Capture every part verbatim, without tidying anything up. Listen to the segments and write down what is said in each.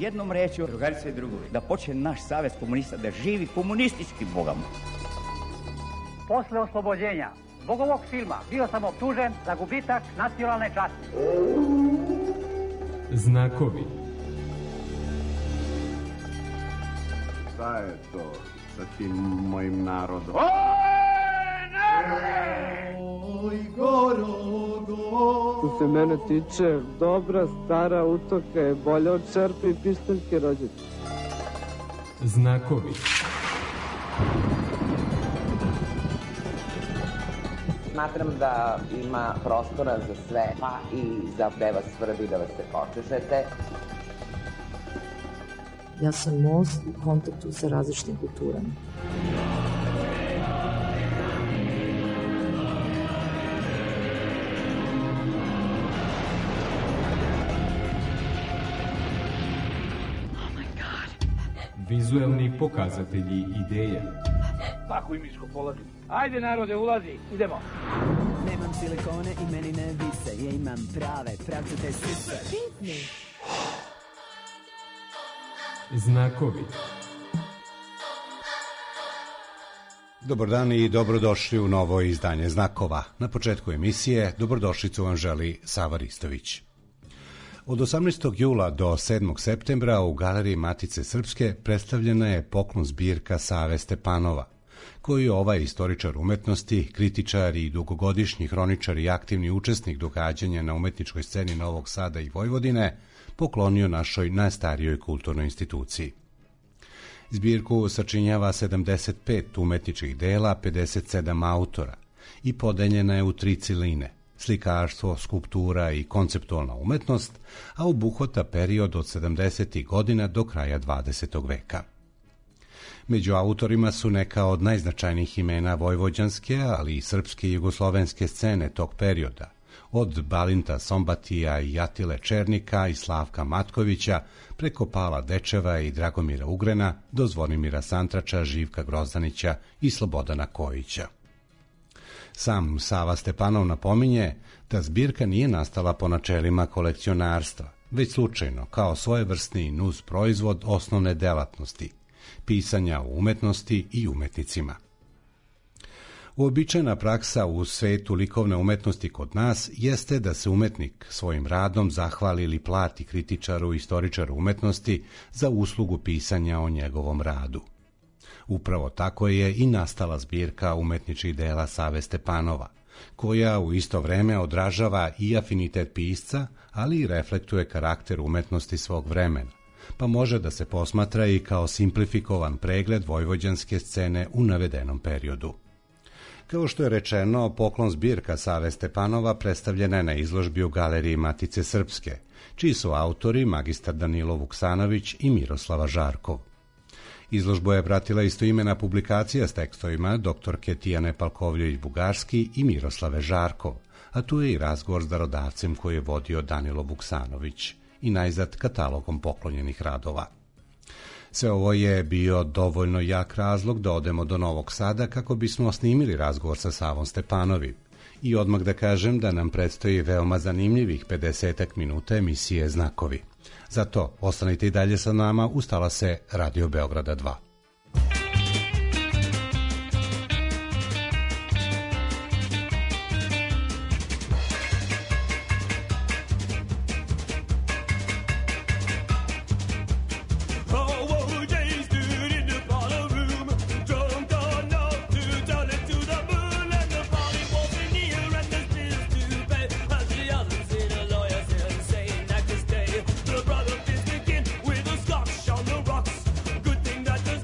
jednom rečju, drugarice i drugovi, da počne naš savez komunista da živi komunistički, Boga mu. Posle oslobođenja zbog ovog filma bio sam optužen za gubitak nacionalne časti. Znakovi. Šta je to sa tim mojim narodom? Oj, Gorogo. Što se mene tiče, dobra stara utoka je bolja od čerpe i pištaljke rođete. Znakovi. Smatram da ima prostora za sve, pa i za gde vas svrbi da vas se počešete. Ja sam most u kontaktu sa različitim kulturama. Vizuelni pokazatelji ideja. Tako i miško polazi. Ajde narode, ulazi, idemo. Nemam silikone i meni ne vise, ja imam prave, pravcate sise. Pitni. Znakovi. Dobar dan i dobrodošli u novo izdanje Znakova. Na početku emisije dobrodošlicu vam želi Sava Ristović. Od osamnaestog jula do sedmog septembra u Galeriji Matice Srpske predstavljena je poklon zbirka Save Stepanova, koju ovaj istoričar umetnosti, kritičar i dugogodišnji hroničar i aktivni učesnik događanja na umetničkoj sceni Novog Sada i Vojvodine poklonio našoj najstarijoj kulturnoj instituciji. Zbirku sačinjava sedamdeset pet umetničkih dela, pedeset sedam autora i podeljena je u tri ciline: slikarstvo, skulptura i konceptualna umetnost, a obuhvata period od sedamdesetih godina do kraja dvadesetog veka. Među autorima su neka od najznačajnijih imena vojvođanske, ali i srpske i jugoslovenske scene tog perioda, od Balinta Sombatija i Atile Černika i Slavka Matkovića, preko Pala Dečeva i Dragomira Ugrena, do Zvonimira Santrača, Živka Grozdanića i Slobodana Kojića. Sam Sava Stepanov napominje da zbirka nije nastala po načelima kolekcionarstva, već slučajno kao svojevrsni nuz proizvod osnovne delatnosti, pisanja o umetnosti i umetnicima. Uobičajena praksa u svetu likovne umetnosti kod nas jeste da se umetnik svojim radom zahvali ili plati kritičaru i istoričaru umetnosti za uslugu pisanja o njegovom radu. Upravo tako je i nastala zbirka umetničkih dela Save Stepanova, koja u isto vreme odražava i afinitet pisca, ali i reflektuje karakter umetnosti svog vremena, pa može da se posmatra i kao simplifikovan pregled vojvođanske scene u navedenom periodu. Kao što je rečeno, poklon zbirka Save Stepanova predstavljena je na izložbi u Galeriji Matice Srpske, čiji su autori magistar Danilo Vuksanović i Miroslava Žarkov. Izložbu je pratila istoimena publikacija s tekstovima doktorke Tijane Palkovljević-Bugarski i Miroslave Žarkov, a tu je i razgovor s darodavcem koji je vodio Danilo Vuksanović i najzad katalogom poklonjenih radova. Sve ovo je bio dovoljno jak razlog da odemo do Novog Sada kako bismo snimili razgovor sa Savom Stepanovim. I odmah da kažem da nam predstoji veoma zanimljivih pedesetak minuta emisije Znakovi. Zato ostanite i dalje sa nama, ustala se Radio Beograda dva. Good thing that just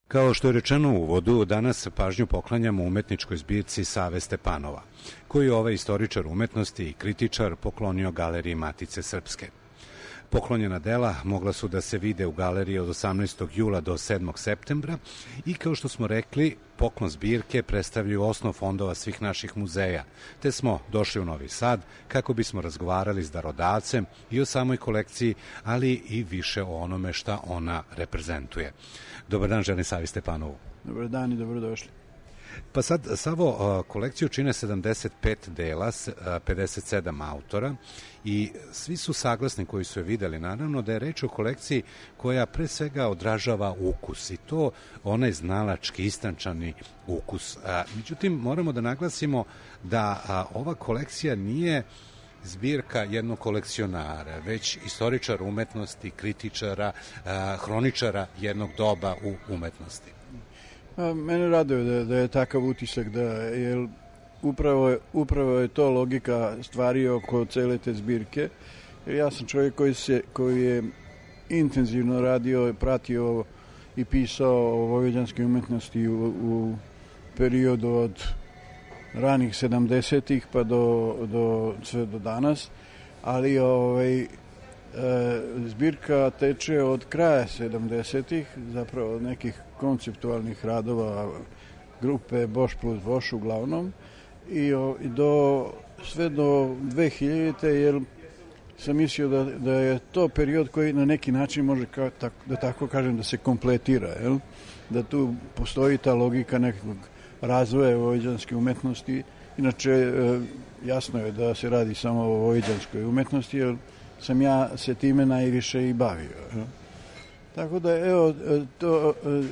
Kao što je rečeno u uvodu, danas pažnju poklanjamo umetničkoj zbirci Save Stepanova, koju je ovaj istoričar umetnosti i kritičar poklonio Galeriji Matice Srpske. Poklonjena dela mogla su da se vide u galeriji od osamnaestog jula do sedmog septembra i, kao što smo rekli, poklon zbirke predstavljaju osnov fondova svih naših muzeja, te smo došli u Novi Sad kako bismo razgovarali s darodavcem i o samoj kolekciji, ali i više o onome šta ona reprezentuje. Dobar dan, želim Savi Stepanovu. Dobar dan i dobrodošli. Pa sad, Savo, kolekciju čine sedamdeset pet dela, pedeset sedam autora i svi su saglasni koji su je videli, naravno, da je reč o kolekciji koja pre svega odražava ukus i to onaj znalački, istančani ukus. Međutim, moramo da naglasimo da ova kolekcija nije zbirka jednog kolekcionara, već istoričar umetnosti, kritičara, hroničara jednog doba u umetnosti. A, mene raduje da, da je takav utisak, da je upravo, upravo je to logika stvari oko cele te zbirke. Jer ja sam čovjek koji, se, koji je intenzivno radio, pratio i pisao o vojvođanskoj umetnosti u, u periodu od ranih sedamdesetih pa do, do, sve do danas, ali ovaj, zbirka teče od kraja sedamdesetih, zapravo od nekih konceptualnih radova grupe Boš plus Boš uglavnom i, i do, sve do dve hiljadite, jer sam mislio da, da je to period koji na neki način može, kao, tak, da tako kažem, da se kompletira, jel? Da tu postoji ta logika nekog razvoja vojvođanske umetnosti. Inače, jasno je da se radi samo o vojvođanskoj umetnosti, jer sam ja se time najviše i bavio. Tako da, evo, to,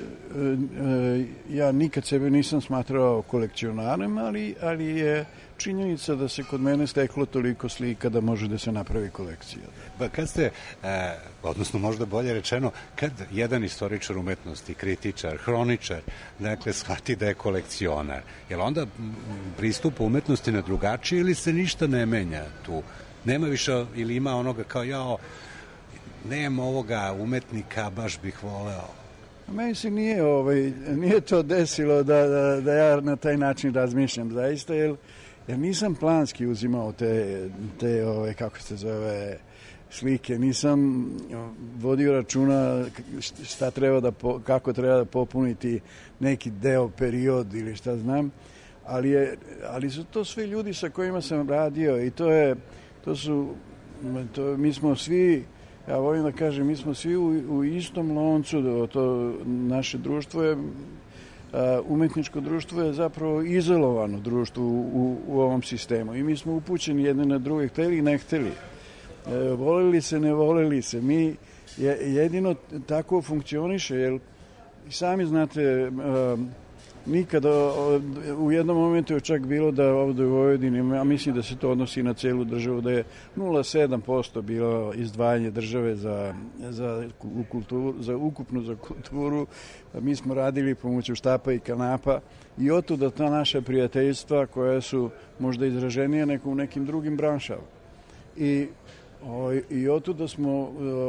ja nikad sebe nisam smatrao kolekcionarem, ali, ali je činjenica da se kod mene steklo toliko slika da može da se napravi kolekcija. Pa kad ste, eh, odnosno možda bolje rečeno, kad jedan istoričar umetnosti, kritičar, hroničar, dakle, shvati da je kolekcionar, je li onda pristup umetnosti na drugačiji ili se ništa ne menja tu? Nema više, ili ima onoga kao, jao, nema ovoga umetnika, baš bih voleo. Meni se nije, ovaj, nije to desilo da, da, da ja na taj način razmišljam zaista, jer, jer nisam planski uzimao te, te ove, kako se zove, slike, nisam vodio računa šta treba da, kako treba da popuniti neki deo, period ili šta znam, ali, je, ali su to svi ljudi sa kojima sam radio i to je, to su, to, mi smo svi, ja volim da kažem, mi smo svi u, u istom loncu, to naše društvo je, umetničko društvo je zapravo izolovano društvo u, u ovom sistemu i mi smo upućeni jedne na druge, hteli i ne hteli. E, voleli se, ne voleli se. Mi je, jedino tako funkcioniše, jer sami znate, nikada, u jednom momentu je čak bilo da ovdje u Vojvodini, a mislim da se to odnosi na celu državu, da je nula zarez sedam posto bilo izdvajanje države za, za, kulturu, za ukupnu za kulturu. Mi smo radili pomoću štapa i kanapa i otuda ta naša prijateljstva koja su možda izraženija nego u nekim drugim branšama. I, o, i otuda smo,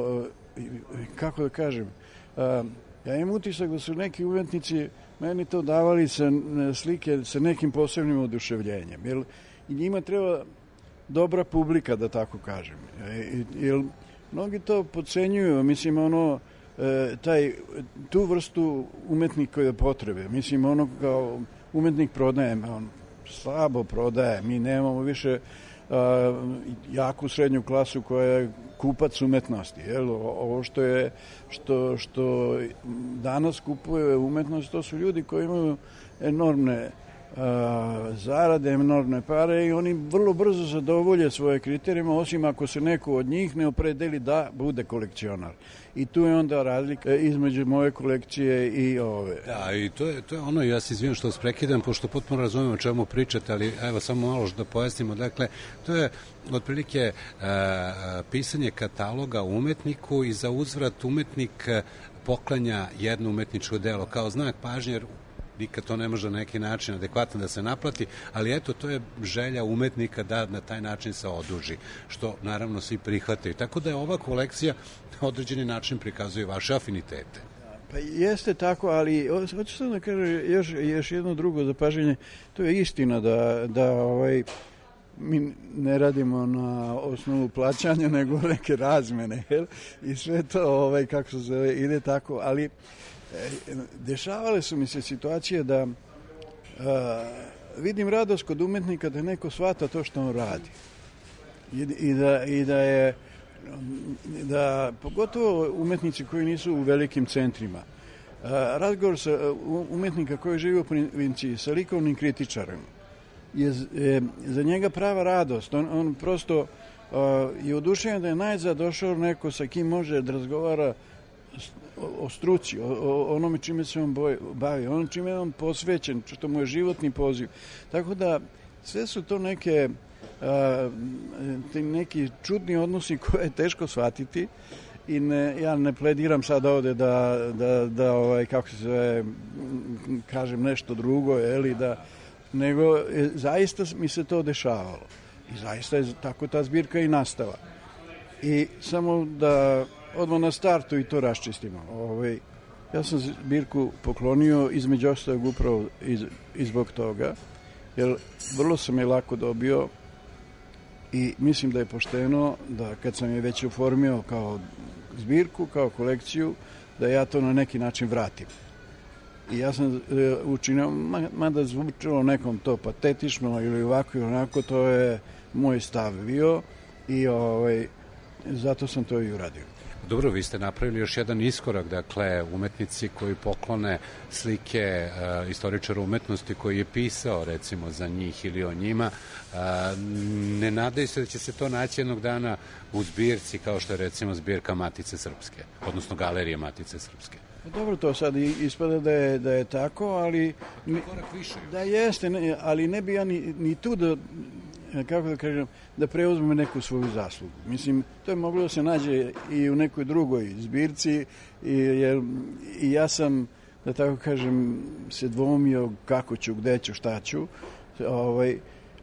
kako da kažem, ja imam utisak da su neki umetnici meni to davali sa slike sa nekim posebnim oduševljenjem. Jer i njima treba dobra publika, da tako kažem. Jer mnogi to podcenjuju, mislim, ono, taj, tu vrstu umetnikove potrebe. Mislim, ono kao umetnik prodaje, on slabo prodaje, mi nemamo više a, jaku srednju klasu koja je kupac umetnosti. Jel? Ovo što je što, što danas kupuje umetnost, to su ljudi koji imaju enormne a, zarade, enormne pare i oni vrlo brzo zadovolje svoje kriterijuma, osim ako se neko od njih ne opredeli da bude kolekcionar. I tu je onda razlika između moje kolekcije i ove. Da, i to je, to je ono, ja se izvijem što vas prekidam, pošto potpuno razumijem o čemu pričate, ali evo samo malo da pojasnimo. Dakle, to je otprilike e, pisanje kataloga umetniku i za uzvrat umetnik poklanja jedno umetničko delo kao znak pažnje, jer nikad to ne može na neki način adekvatno da se naplati, ali eto, to je želja umetnika da na taj način se oduži, što naravno svi prihvataju. Tako da je ova kolekcija na određeni način prikazuje vaše afinitete. Pa jeste tako, ali hoću sam da kažem još, još jedno drugo zapažanje. To je istina da, da ovaj, mi ne radimo na osnovu plaćanja, nego neke razmene. Jel? I sve to, ovaj, kako se zove, ide tako. Ali e, dešavale su mi se situacije da a, vidim radost kod umetnika da neko shvata to što on radi. I, i, da, i da je da pogotovo umetnici koji nisu u velikim centrima. Razgovor sa umetnika koji živi u provinciji sa likovnim kritičarem je, je za njega prava radost. On, on prosto uh, je oduševljen da je najzad došao neko sa kim može da razgovara o, o struci, o, o onome čime se on boj, bavi, ono čime je on posvećen, što mu je životni poziv. Tako da sve su to neke Uh, neki čudni odnosi koje je teško shvatiti i ne, ja ne plediram sad ovde da, da, da ovaj, kako se zove, kažem nešto drugo, eli, da, nego je, zaista mi se to dešavalo i zaista je tako ta zbirka i nastala. I samo da odmah na startu i to raščistimo. Ovaj, ja sam zbirku poklonio između ostalog upravo iz, iz zbog toga, jer vrlo sam je lako dobio. I mislim da je pošteno da kad sam je već oformio kao zbirku, kao kolekciju, da ja to na neki način vratim. I ja sam e, učinio, mada zvučilo nekom to patetično ili ovako ili onako, to je moj stav bio i ovaj, zato sam to i uradio. Dobro, vi ste napravili još jedan iskorak, dakle, umetnici koji poklone slike uh, istoričara umetnosti koji je pisao, recimo, za njih ili o njima. Uh, ne nadaju se da će se to naći jednog dana u zbirci, kao što je, recimo, zbirka Matice Srpske, odnosno Galerije Matice Srpske. Dobro, to sad ispada da je, da je tako, ali... Ni, korak više. Da jeste, ne, ali ne bi ja ni, ni tu da... kako da kažem, da preuzme neku svoju zaslugu. Mislim, to je moglo da se nađe i u nekoj drugoj zbirci i, jer, i ja sam, da tako kažem, se dvomio kako ću, gde ću, šta ću. Ovaj,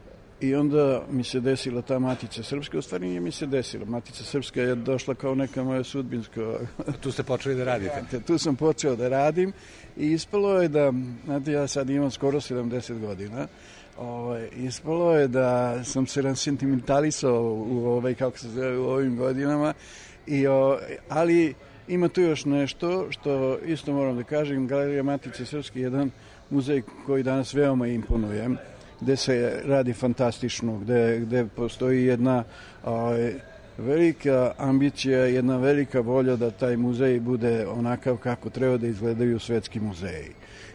I onda mi se desila ta Matica Srpska, u stvari nije mi se desila. Matica Srpska je došla kao neka moja sudbinska... Tu ste počeli da radite? Tu sam počeo da radim i ispalo je da, znate, ja sad imam skoro sedamdeset godina, Ovaj, ispalo je da sam se sentimentalisao u, ovaj, kako se zove, u ovim godinama, i, o, ali ima tu još nešto što isto moram da kažem. Galerija Matice Srpske je jedan muzej koji danas veoma imponuje, gde se radi fantastično, gde, gde postoji jedna ovaj, velika ambicija, jedna velika volja da taj muzej bude onakav kako treba da izgledaju svetski muzeji.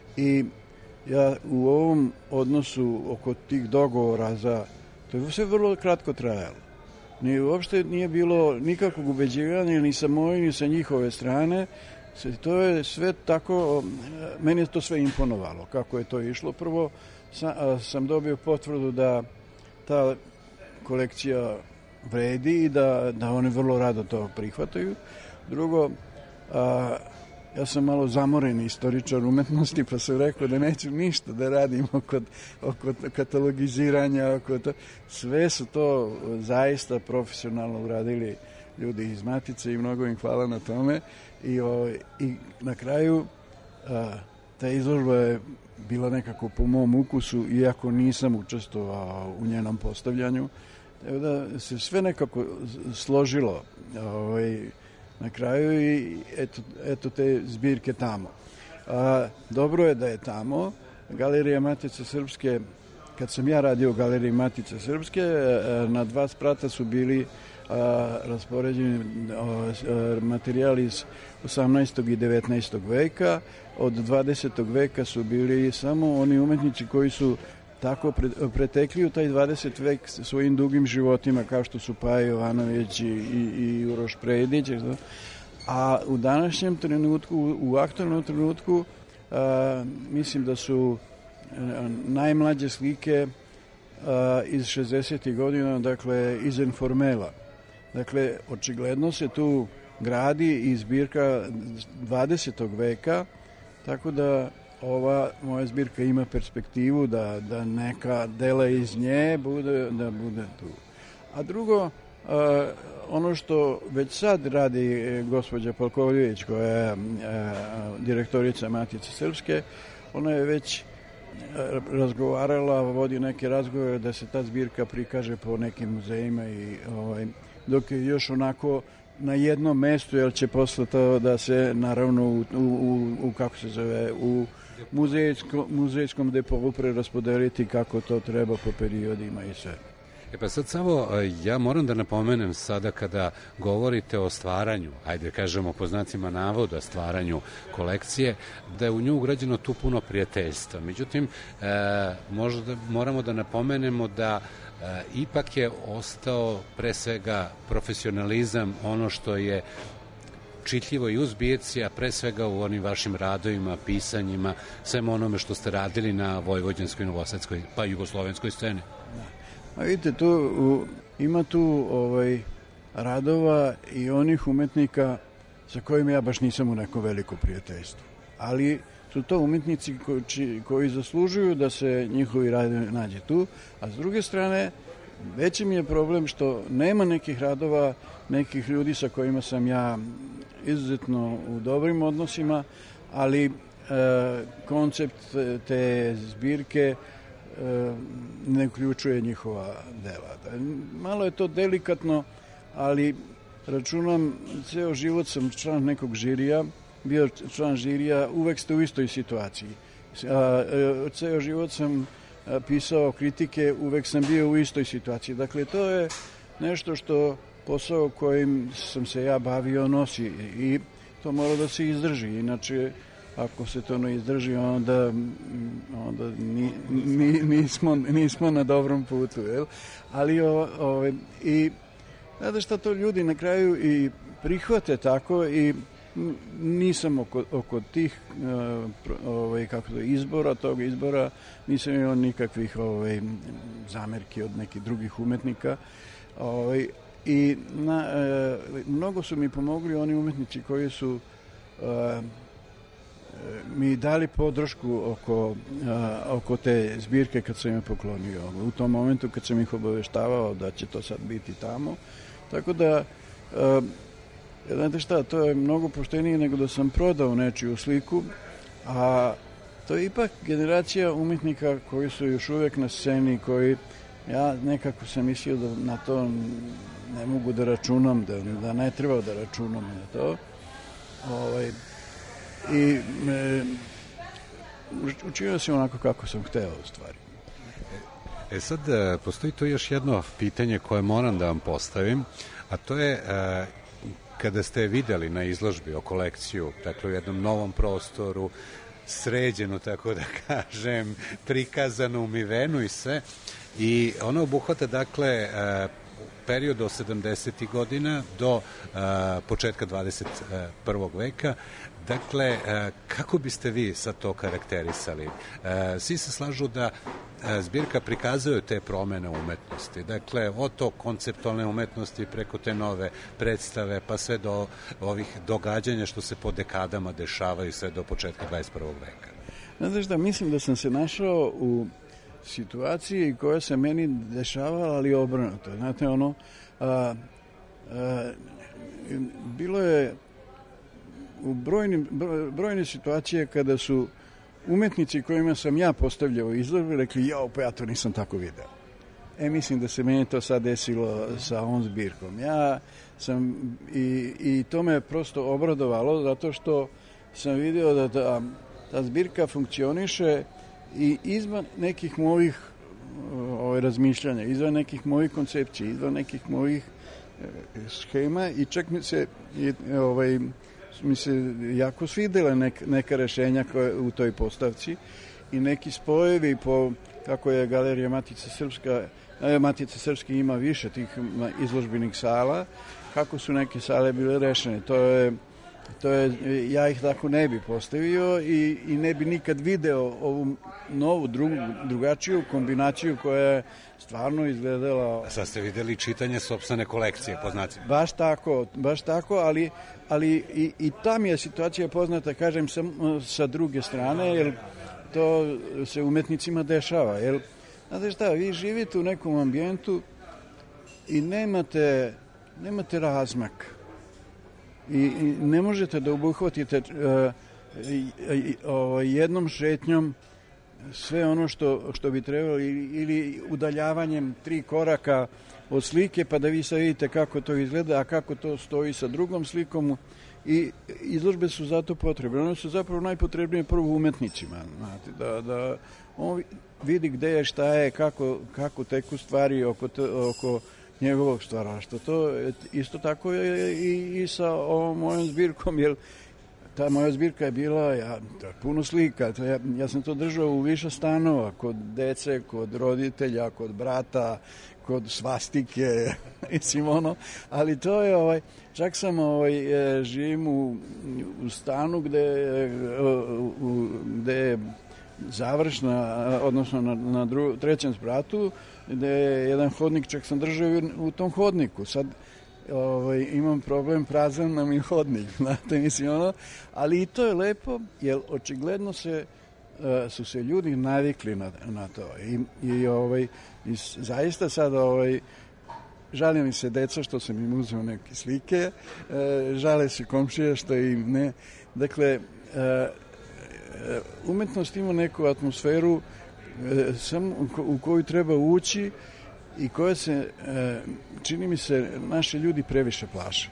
I ja u ovom odnosu oko tih dogovora za... To je sve vrlo kratko trajalo. Ni, uopšte nije bilo nikakvog ubeđivanja ni sa moje, ni sa njihove strane. To je sve tako... Meni je to sve imponovalo kako je to išlo. Prvo sam, sam dobio potvrdu da ta kolekcija vredi i da, da oni vrlo rado to prihvataju. Drugo, a, ja sam malo zamoren istoričar umetnosti, pa sam rekao da neću ništa da radim oko, oko katalogiziranja, oko to. Sve su to zaista profesionalno uradili ljudi iz Matice i mnogo im hvala na tome. I, o, i na kraju a, ta izložba je bila nekako po mom ukusu, iako nisam učestvovao u njenom postavljanju. Evo da se sve nekako složilo ovaj, na kraju i eto, eto te zbirke tamo. A, dobro je da je tamo. Galerija Matice Srpske, kad sam ja radio u Galeriji Matice Srpske, na dva sprata su bili a, raspoređeni a, materijali iz osamnaestog i devetnaestog veka. Od dvadesetog veka su bili samo oni umetnici koji su tako pretekli u taj dvadeseti vek svojim dugim životima, kao što su Paja Jovanović i, i Uroš Predić. A u današnjem trenutku, u aktualnom trenutku, a, mislim da su a, najmlađe slike a, iz šezdesetih godina, dakle iz Informela. Dakle, očigledno se tu gradi i zbirka dvadesetog veka, tako da ova moja zbirka ima perspektivu da, da neka dela iz nje bude, da bude tu. A drugo, ono što već sad radi gospođa Palkovljević, koja je direktorica Matice Srpske, ona je već razgovarala, vodi neke razgovore da se ta zbirka prikaže po nekim muzejima i ovaj, dok je još onako na jednom mestu, jer će posle to da se naravno u, u, u kako se zove, u muzejsko, muzejskom depovu preraspodeliti kako to treba po periodima i sve. E pa sad samo ja moram da napomenem sada kada govorite o stvaranju, ajde kažemo po znacima navoda stvaranju kolekcije, da je u nju ugrađeno tu puno prijateljstva. Međutim, e, možda moramo da napomenemo da e, ipak je ostao pre svega profesionalizam, ono što je čitljivo i u zbirci, a pre svega u onim vašim radovima, pisanjima, svem onome što ste radili na vojvođanskoj, novosadskoj, pa jugoslovenskoj sceni. A vidite, tu, u, ima tu ovaj, radova i onih umetnika sa kojima ja baš nisam u neko veliko prijateljstvo. Ali su to umetnici koji, koji zaslužuju da se njihovi radovi nađe tu, a s druge strane, veći mi je problem što nema nekih radova, nekih ljudi sa kojima sam ja izuzetno u dobrim odnosima, ali e, koncept te zbirke ne uključuje njihova dela. Malo je to delikatno, ali računam, ceo život sam član nekog žirija, bio član žirija, uvek ste u istoj situaciji. Ceo život sam pisao kritike, uvek sam bio u istoj situaciji. Dakle, to je nešto što posao kojim sam se ja bavio nosi i to mora da se izdrži, inače ako se to ne izdrži, onda, onda ni, ni, nismo, nismo na dobrom putu. Jel? Ali o, o, i znate šta, to ljudi na kraju i prihvate tako i nisam oko, oko tih ovaj, kako to, izbora, tog izbora, nisam imao nikakvih ovaj, zamerki od nekih drugih umetnika. Ovaj, I na, e, mnogo su mi pomogli oni umetnici koji su e, mi dali podršku oko, a, oko te zbirke kad sam je poklonio. U tom momentu kad sam ih obaveštavao da će to sad biti tamo. Tako da, a, znate šta, to je mnogo poštenije nego da sam prodao nečiju sliku, a to je ipak generacija umetnika koji su još uvek na sceni, koji ja nekako sam mislio da na to ne mogu da računam, da, da ne treba da računam na to. Ovaj, I e, učinio sam onako kako sam hteo u stvari. E sad, postoji tu još jedno pitanje koje moram da vam postavim, a to je e, kada ste videli na izložbi o kolekciju, dakle u jednom novom prostoru, sređenu, tako da kažem, prikazanu, umivenu i sve, i ono obuhvata, dakle, e, period od sedamdesetih godina do a, početka dvadeset prvog veka. Dakle, a, kako biste vi sad to karakterisali? A, svi se slažu da a, zbirka prikazuje te promene umetnosti. Dakle, od to konceptualne umetnosti preko te nove predstave, pa sve do ovih događanja što se po dekadama dešavaju sve do početka dvadeset prvog veka. Znate šta, mislim da sam se našao u situaciji koja se meni dešavala, ali obrnuto. Znate, ono, a, a, bilo je u brojnim, brojne situacije kada su umetnici kojima sam ja postavljao izložbe rekli, jao, pa ja to nisam tako video. E, mislim da se meni to sad desilo sa ovom zbirkom. Ja sam, i, i to me prosto obradovalo, zato što sam video da ta, ta zbirka funkcioniše i izvan nekih mojih ovaj, razmišljanja, izvan nekih mojih koncepcija, izvan nekih mojih e, schema i čak mi se, i, ovaj, mi se jako svidjela nek, neka rešenja koje, u toj postavci i neki spojevi po, kako je Galerija Matice Srpska, e, Matice Srpske ima više tih izložbenih sala, kako su neke sale bile rešene. To je To je, ja ih tako ne bi postavio i, i ne bi nikad video ovu novu, drugu, drugačiju kombinaciju koja je stvarno izgledala... A sad ste videli čitanje sopstvene kolekcije, poznati? Baš tako, baš tako, ali, ali i, i ta mi je situacija poznata, kažem, sa, sa druge strane, jer to se umetnicima dešava. Jer, znate šta, vi živite u nekom ambijentu i nemate, nemate razmak. I, i ne možete da obuhvatite uh, uh, jednom šetnjom sve ono što, što bi trebalo ili, ili udaljavanjem tri koraka od slike pa da vi sad vidite kako to izgleda, a kako to stoji sa drugom slikom i izložbe su zato potrebne. One su zapravo najpotrebnije prvo umetnicima, znate, da, da on vidi gde je, šta je, kako, kako teku stvari oko, te, oko njegovog stvaraštva. To isto tako je i, i sa ovom mojom zbirkom, jer ta moja zbirka je bila ja, puno slika. Ja, ja sam to držao u više stanova, kod dece, kod roditelja, kod brata, kod svastike, mislim ono, ali to je, ovaj, čak sam ovaj, živim u, u stanu gde, u, gde je završna, odnosno na, na dru, trećem spratu, gde je jedan hodnik, čak sam držao u tom hodniku. Sad ovaj, imam problem, prazan nam je hodnik, znate, mislim ono, ali i to je lepo, jer očigledno se uh, su se ljudi navikli na, na to i, i, ovaj, i zaista sad ovaj, žali mi se deca što sam im uzeo neke slike, uh, žale se komšije što im ne, dakle uh, umetnost ima neku atmosferu uh, sam, u koju treba ući i koja se, čini mi se, naši ljudi previše plaše.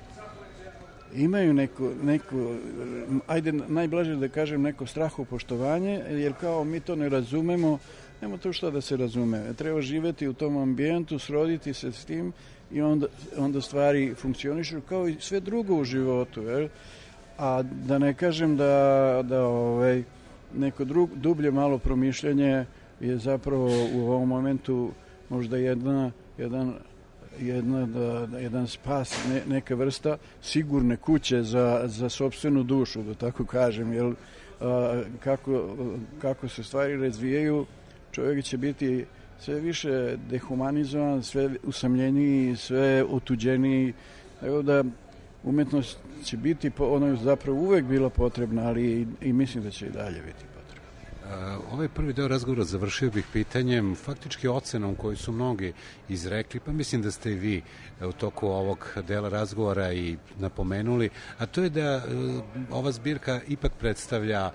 Imaju neko, neko, ajde najblaže da kažem, neko strahopoštovanje, jer kao mi to ne razumemo, nema to šta da se razume. Treba živeti u tom ambijentu, sroditi se s tim i onda, onda stvari funkcionišu kao i sve drugo u životu. Jer? A da ne kažem da, da ovaj, neko drug, dublje malo promišljanje je zapravo u ovom momentu možda jedna, jedan, jedna, da, jedan spas, ne, neka vrsta sigurne kuće za, za sopstvenu dušu, da tako kažem, jer a, kako, kako se stvari razvijaju, čovjek će biti sve više dehumanizovan, sve usamljeniji, sve otuđeniji, evo da umetnost će biti, ona je zapravo uvek bila potrebna, ali i, i mislim da će i dalje biti potrebna. Ovaj prvi deo razgovora završio bih pitanjem, faktički ocenom koju su mnogi izrekli, pa mislim da ste i vi u toku ovog dela razgovora i napomenuli, a to je da ova zbirka ipak predstavlja,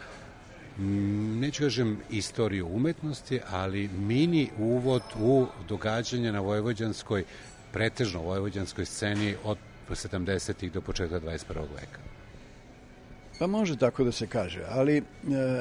neću kažem istoriju umetnosti, ali mini uvod u događanja na vojvođanskoj, pretežno vojvođanskoj sceni od sedamdesetih do početka dvadeset prvog veka. Pa može tako da se kaže, ali e,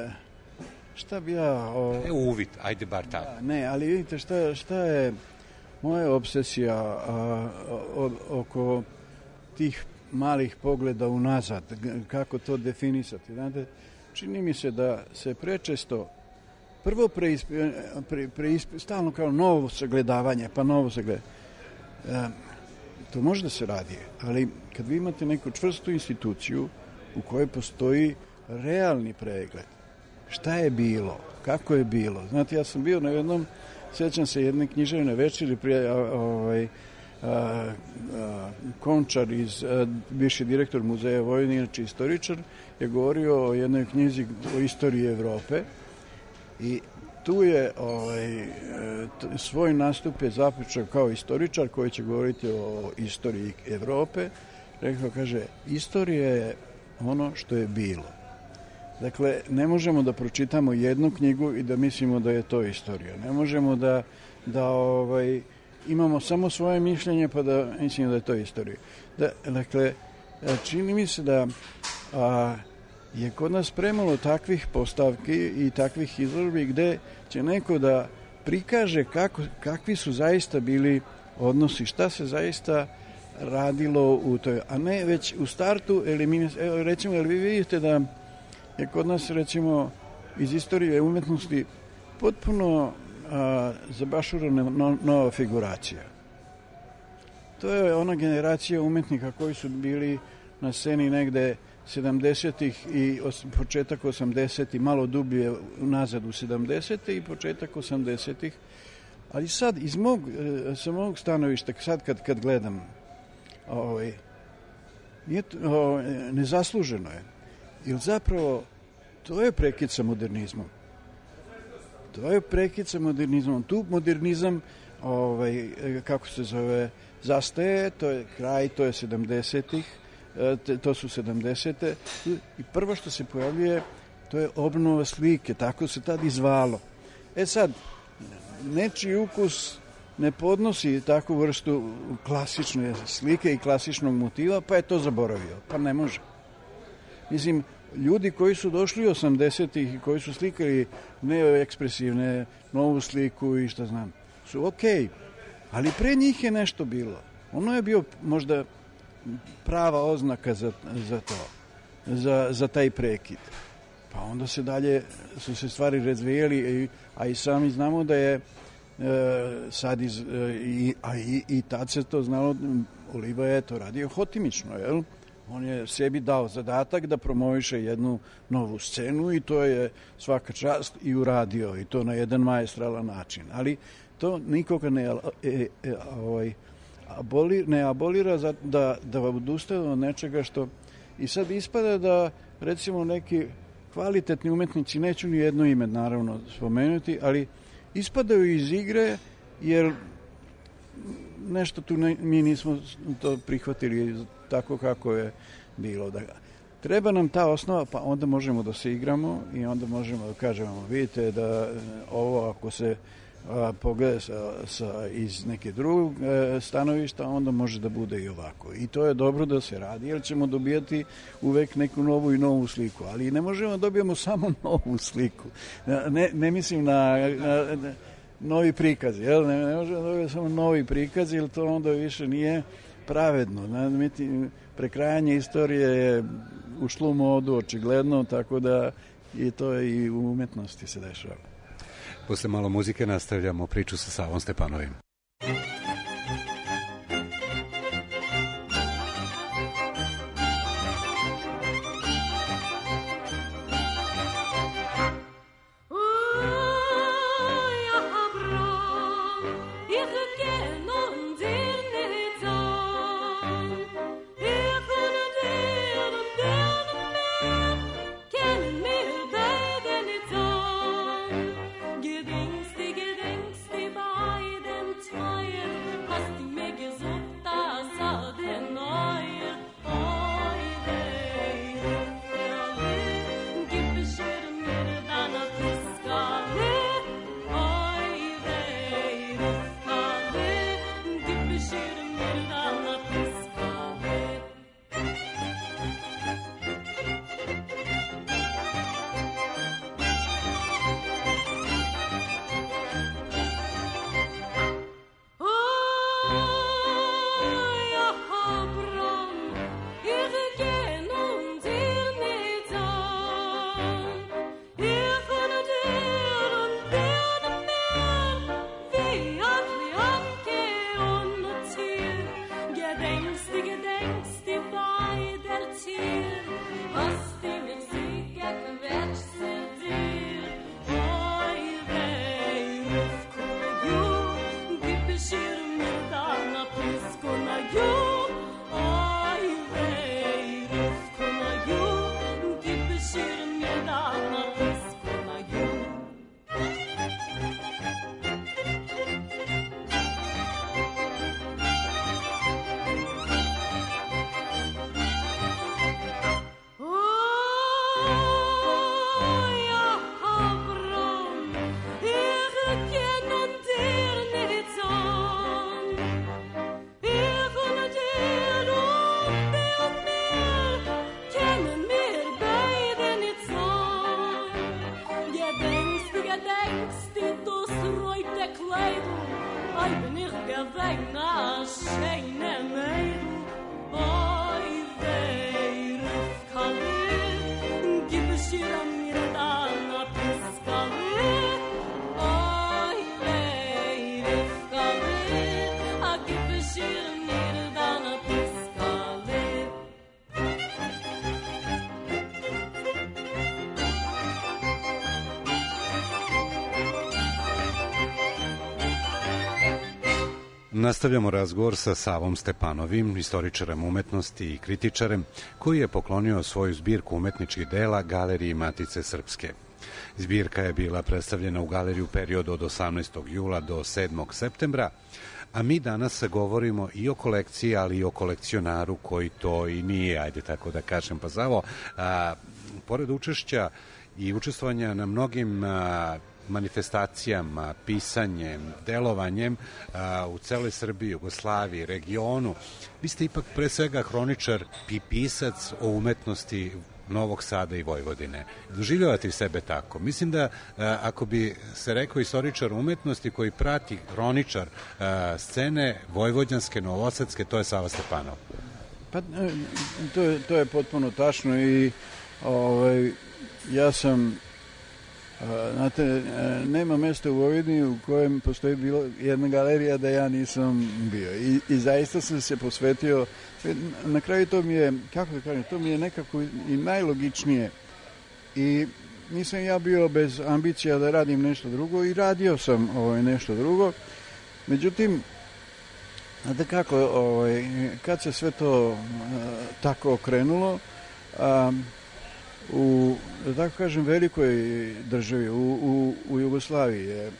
šta bi ja... O... E, uvid, ajde bar tako. Ne, ali vidite šta, šta je moja obsesija a, od, oko tih malih pogleda unazad, kako to definisati. Znate, čini mi se da se prečesto prvo preisp, pre, preisp, stalno kao novo sagledavanje, pa novo sagledavanje. E, to može da se radi, ali kad vi imate neku čvrstu instituciju u kojoj postoji realni pregled, šta je bilo, kako je bilo. Znate, ja sam bio na jednom, sjećam se jedne književne večeri, prije, ovaj, a, a, Končar, iz, a, bivši direktor Muzeja Vojvodine, inače istoričar, je govorio o jednoj knjizi o istoriji Evrope i tu je ovaj, svoj nastup je započeo kao istoričar koji će govoriti o istoriji Evrope. Rekao, kaže, istorija je ono što je bilo. Dakle, ne možemo da pročitamo jednu knjigu i da mislimo da je to istorija. Ne možemo da, da ovaj, imamo samo svoje mišljenje pa da mislimo da je to istorija. Da, dakle, čini mi se da a, je kod nas premalo takvih postavki i takvih izložbi gde će neko da prikaže kako, kakvi su zaista bili odnosi, šta se zaista radilo u toj, a ne već u startu eliminacije. Evo, recimo, jel vi vidite da je kod nas, recimo, iz istorije umetnosti potpuno a, zabašurana no, nova figuracija. To je ona generacija umetnika koji su bili na sceni negde sedamdesetih i os, početak osamdesetih, malo dublje nazad u sedamdesete i početak osamdesetih, ali sad iz mog, sa mog stanovišta, sad kad, kad gledam, ovaj, nije, ovaj, nezasluženo je. Jer zapravo to je prekid sa modernizmom. To je prekid sa modernizmom. Tu modernizam, ovaj, kako se zove, zastaje, to je kraj, to je sedamdesetih, to su sedamdesete i prvo što se pojavljuje to je obnova slike, tako se tad i zvalo. E sad, nečiji ukus ne podnosi takvu vrstu klasične slike i klasičnog motiva, pa je to zaboravio, pa ne može. Mislim, ljudi koji su došli u osamdesetih i koji su slikali neoekspresivne, novu sliku i šta znam, su okej, ali pre njih je nešto bilo. Ono je bio možda prava oznaka za, za to, za, za taj prekid. Pa onda se dalje, su se stvari razvijeli, a i sami znamo da je e, sad iz, e, i, a i, i tad se to znalo, Oliva je to radio hotimično, jel? On je sebi dao zadatak da promoviše jednu novu scenu i to je svaka čast i uradio, i to na jedan maestralan način. Ali to nikoga ne, e, e, ovaj, aboli, ne abolira za, da, da odustaje od nečega što... I sad ispada da, recimo, neki kvalitetni umetnici, neću ni jedno ime naravno spomenuti, ali ispadaju iz igre jer nešto tu ne, mi nismo to prihvatili tako kako je bilo. Da, treba nam ta osnova, pa onda možemo da se igramo i onda možemo da kažemo, vidite da ovo ako se a, pogleda sa, sa, iz neke drugog e, stanovišta, onda može da bude i ovako. I to je dobro da se radi, jer ćemo dobijati uvek neku novu i novu sliku. Ali ne možemo da dobijemo samo novu sliku. Ne, ne mislim na... na, na novi prikaz, jel? Ne, ne možemo da dobijemo samo novi prikaz, jer to onda više nije pravedno. Prekrajanje istorije je ušlo u modu očigledno, tako da i to i u umetnosti se dešava. Posle malo muzike nastavljamo priču sa Savom Stepanovim. Nastavljamo razgovor sa Savom Stepanovim, istoričarem umetnosti i kritičarem, koji je poklonio svoju zbirku umetničkih dela Galeriji Matice Srpske. Zbirka je bila predstavljena u galeriji u periodu od osamnaestog jula do sedmog septembra, A mi danas govorimo i o kolekciji, ali i o kolekcionaru koji to i nije, ajde tako da kažem. Pa zavo, a, pored učešća i učestvovanja na mnogim a, manifestacijama, pisanjem, delovanjem a, u celoj Srbiji, Jugoslaviji, regionu, vi ste ipak pre svega hroničar i pisac o umetnosti Novog Sada i Vojvodine. Doživljavate sebe tako? Mislim da a, ako bi se rekao istoričar umetnosti koji prati hroničar a, scene vojvođanske, novosadske, to je Sava Stepanov. Pa to je, to je potpuno tačno i ovaj, ja sam znate, nema mesta u Vojvodini u kojem postoji bilo jedna galerija da ja nisam bio i, i zaista sam se posvetio, na kraju to mi je, kako da kažem, to mi je nekako i najlogičnije i nisam ja bio bez ambicija da radim nešto drugo i radio sam ovaj, nešto drugo, međutim znate kako, ovaj, kad se sve to a, tako okrenulo, a, u, da tako kažem, velikoj državi, u, u, u Jugoslaviji je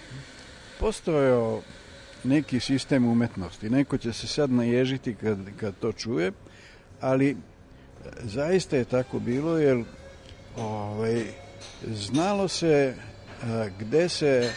postojao neki sistem umetnosti. Neko će se sad naježiti kad, kad to čuje, ali zaista je tako bilo, jer ovaj, znalo se a, gde se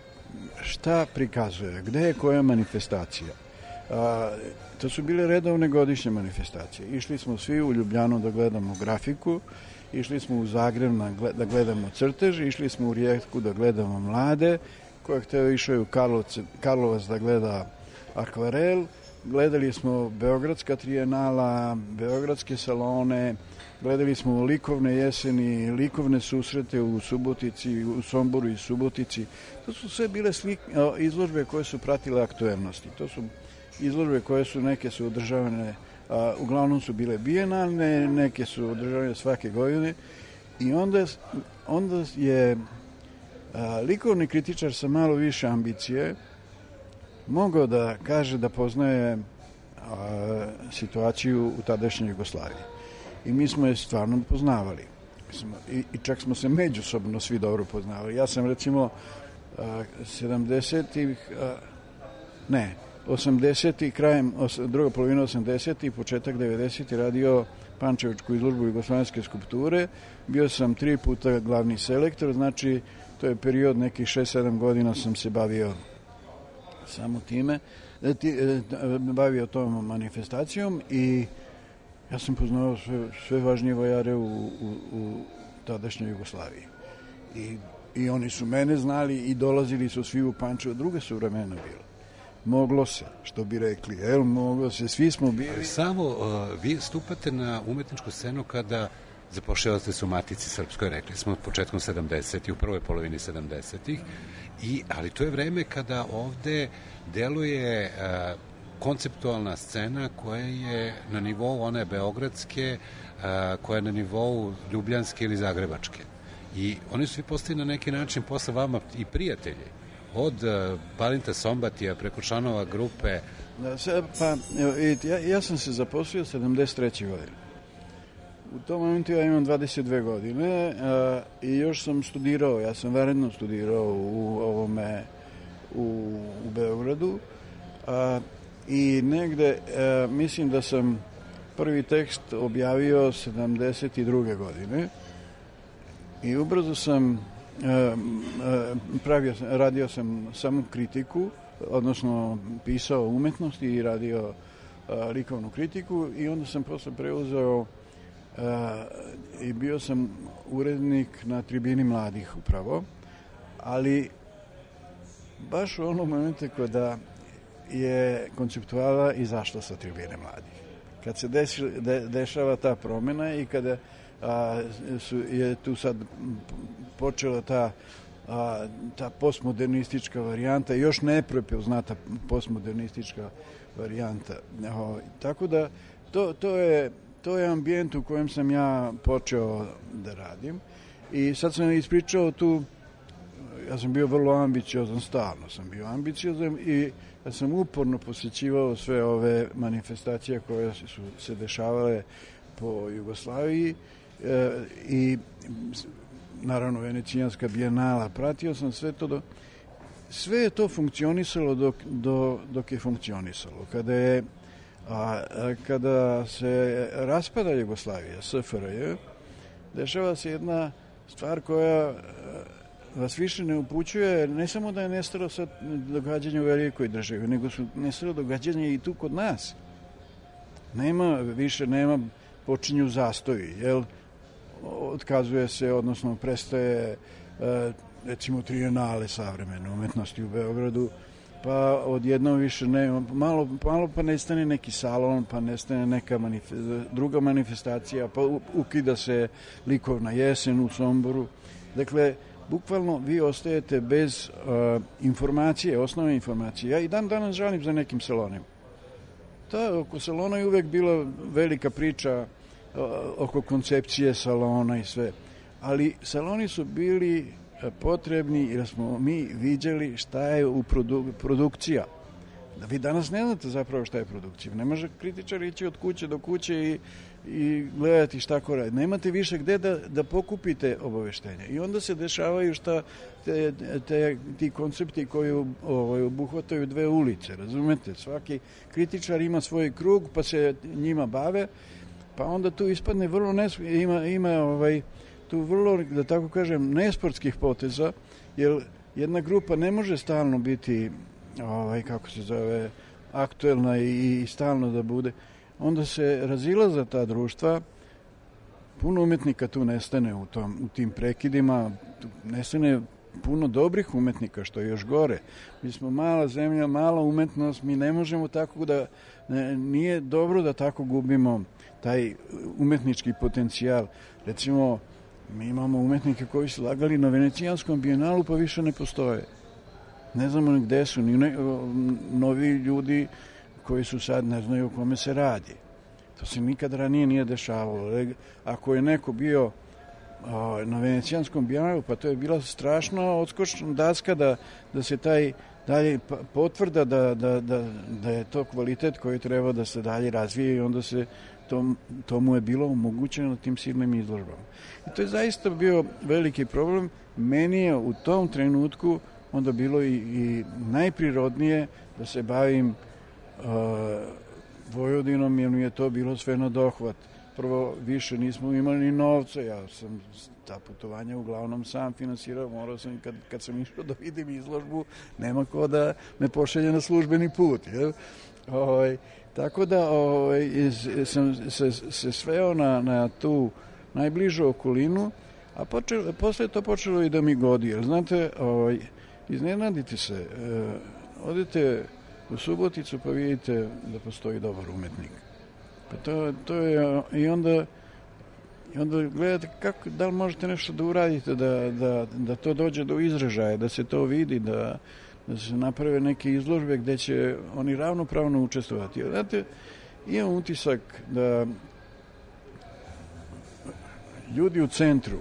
šta prikazuje, gde je koja manifestacija. A, to su bile redovne godišnje manifestacije. Išli smo svi u Ljubljanu da gledamo grafiku, išli smo u Zagreb da gledamo crtež, išli smo u Rijeku da gledamo mlade, ko je hteo išao u Karlovac, Karlovac da gleda akvarel, gledali smo Beogradska trijenala, Beogradske salone, gledali smo likovne jeseni, likovne susrete u Subotici, u Somboru i Subotici. To su sve bile slik, izložbe koje su pratile aktuelnosti. To su izložbe koje su, neke su održavane, a, uglavnom su bile bijenalne, neke su održavane svake godine i onda, onda je a, likovni kritičar sa malo više ambicije mogao da kaže da poznaje a, situaciju u tadašnjoj Jugoslaviji. I mi smo je stvarno poznavali. I, i čak smo se međusobno svi dobro poznavali. Ja sam recimo a, sedamdesetih, a, ne, osamdesetih, krajem, os, druga polovina osamdesetih, početak devedesetih radio Pančevačku izložbu jugoslovenske skulpture. Bio sam tri puta glavni selektor, znači to je period nekih šest sedam godina sam se bavio samo time, ti, bavio tom manifestacijom i ja sam poznao sve, sve važnije vojare u, u, u tadašnjoj Jugoslaviji. I, I oni su mene znali i dolazili su svi u Pančevo, druga su vremena bila. Moglo se, što bi rekli, el, moglo se, svi smo bili. Ali samo, uh, vi stupate na umetničku scenu kada zapošljavate se u Matici Srpskoj, rekli smo početkom sedamdesetih, u prvoj polovini sedamdesetih, i, ali to je vreme kada ovde deluje uh, konceptualna scena koja je na nivou one beogradske, uh, koja je na nivou ljubljanske ili zagrebačke. I oni su svi postali na neki način posle vama i prijatelji. Od uh, Balinta Sombatija preko članova grupe. Da, se, pa, vidite, ja, ja sam se zaposlio sedamdeset treće godine. U tom momentu ja imam dvadeset dve godine uh, i još sam studirao, ja sam vanredno studirao u ovome, u, u Beogradu uh, i negde, uh, mislim da sam prvi tekst objavio sedamdeset druge godine i ubrzo sam pravio, radio sam samo kritiku, odnosno pisao umetnosti i radio a, likovnu kritiku i onda sam posle preuzeo a, i bio sam urednik na Tribini mladih upravo, ali baš u onom momentu kada je konceptuala izašla sa Tribine mladih. Kad se desi, de, dešava ta promjena i kada a, su, je tu sad počela ta, a, ta postmodernistička varijanta, još neprepoznata postmodernistička varijanta. O, tako da to, to, je, to je ambijent u kojem sam ja počeo da radim i sad sam ispričao tu, ja sam bio vrlo ambiciozan, stalno sam bio ambiciozan i ja sam uporno posjećivao sve ove manifestacije koje su se dešavale po Jugoslaviji e, i naravno Venecijanska bijenala, pratio sam sve to do, sve je to funkcionisalo dok, do, dok je funkcionisalo. Kada je a, a, kada se raspada Jugoslavija, S F R J, dešava se jedna stvar koja a, vas više ne upućuje, ne samo da je nestalo sad događanje u velikoj državi, nego su nestalo događanje i tu kod nas. Nema više, nema, počinju zastoji, jel? Otkazuje se, odnosno prestaje a, recimo trijenale savremene umetnosti u Beogradu, pa odjednom više nema, malo, malo pa nestane neki salon, pa nestane neka manif, druga manifestacija, pa ukida se likovna jesen u Somboru. Dakle, bukvalno vi ostajete bez uh, informacije, osnovne informacije. Ja i dan danas žalim za nekim salonima. Ta, oko salona je uvek bila velika priča uh, oko koncepcije salona i sve. Ali saloni su bili potrebni jer smo mi viđali šta je u produ, produkcija. Da vi danas ne znate zapravo šta je produkcija. Ne može kritičar ići od kuće do kuće i, i gledati šta ko radi. Nemate više gde da, da pokupite obaveštenja. I onda se dešavaju šta te, te, ti koncepti koji ovaj, obuhvataju dve ulice. Razumete? Svaki kritičar ima svoj krug pa se njima bave, pa onda tu ispadne vrlo nes... ima, ima ovaj, tu vrlo, da tako kažem, nesportskih poteza, jer jedna grupa ne može stalno biti, ovaj, kako se zove, aktuelna i, i stalno da bude. Onda se razilaze ta društva, puno umetnika tu nestane u, tom, u tim prekidima, nestane puno dobrih umetnika, što je još gore. Mi smo mala zemlja, mala umetnost, mi ne možemo tako da, ne, nije dobro da tako gubimo taj umetnički potencijal. Recimo, mi imamo umetnike koji su lagali na Venecijanskom bijenalu, pa više ne postoje. Ne znamo gde su, ni ne, novi ljudi koji su sad ne znaju o kome se radi. To se nikad ranije nije dešavalo. Ako je neko bio o, na Venecijanskom bijenalu, pa to je bila strašna odskočna daska da, da se taj dalje potvrda da, da, da, da je to kvalitet koji treba da se dalje razvije i onda se to, to mu je bilo omogućeno na tim silnim izložbama. I to je zaista bio veliki problem. Meni je u tom trenutku onda bilo i, i najprirodnije da se bavim uh, Vojvodinom, jer mi je to bilo sve na dohvat. Prvo, više nismo imali ni novca, ja sam ta putovanja uglavnom sam finansirao, morao sam, kad, kad sam išao da vidim izložbu, nema ko da me pošalje na službeni put, jel? Ovaj, tako da ovaj, sam se, se sveo na, na tu najbližu okolinu, a počelo, posle to počelo i da mi godi, jer znate, ovaj, iznenadite se, eh, odete u Suboticu pa vidite da postoji dobar umetnik. Pa to, to je, i onda, i onda gledate kako, da li možete nešto da uradite, da, da, da to dođe do izražaja, da se to vidi, da, da se naprave neke izložbe gde će oni ravnopravno učestvovati. Znate, imam utisak da ljudi u centru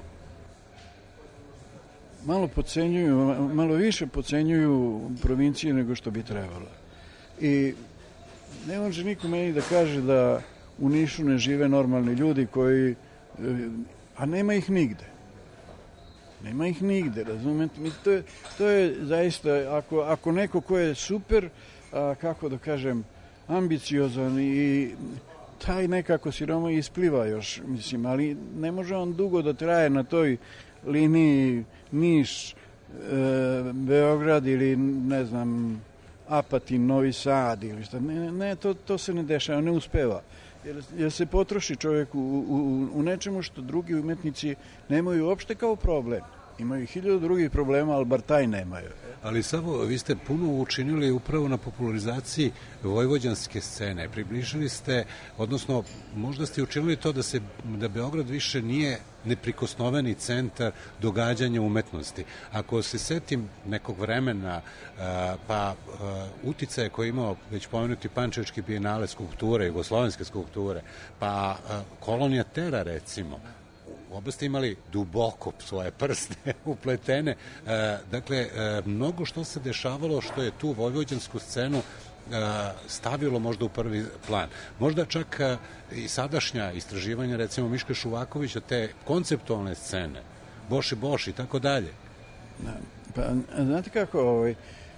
malo podcenjuju, malo više podcenjuju provincije nego što bi trebalo. I ne može niko meni da kaže da u Nišu ne žive normalni ljudi koji, a nema ih nigde. Nema ih nigde, razumete? To je, to je zaista, ako, ako neko ko je super, a, kako da kažem, ambiciozan i taj nekako siroma ispliva još, mislim, ali ne može on dugo da traje na toj liniji Niš, e, Beograd ili ne znam, Apatin, Novi Sad ili šta. Ne, ne to, to se ne dešava, ne uspeva. Jer, jer se potroši čovjek u, u, u nečemu što drugi umetnici nemaju uopšte kao problem. Imaju hiljadu drugih problema, ali bar taj nemaju. Ali Savo, vi ste puno učinili upravo na popularizaciji vojvođanske scene. Približili ste, odnosno možda ste učinili to da se da Beograd više nije neprikosnoveni centar događanja umetnosti. Ako se setim nekog vremena, pa uticaje koje je imao već pomenuti Pančevački bijenale skulpture, jugoslovenske skulpture, pa Kolonija Tera recimo, oba ste imali duboko svoje prste upletene. E, dakle, e, mnogo što se dešavalo što je tu vojvođansku scenu e, stavilo možda u prvi plan. Možda čak e, i sadašnja istraživanja, recimo Miška Šuvakovića, te konceptualne scene, Boši Boši i tako dalje. Pa, znate kako, ovaj,